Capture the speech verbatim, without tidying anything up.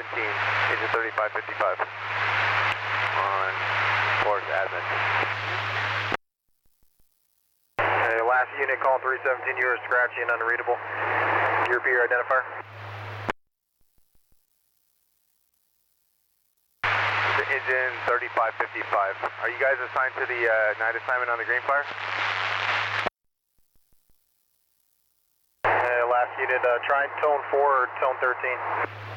seventeen, engine thirty-five fifty-five. On course, admin. Uh, last unit, call three seventeen, you were scratchy and unreadable. Your P R identifier. Engine thirty-five fifty-five. Are you guys assigned to the uh, night assignment on the Green Fire? Uh, last unit, uh, try tone four or tone thirteen.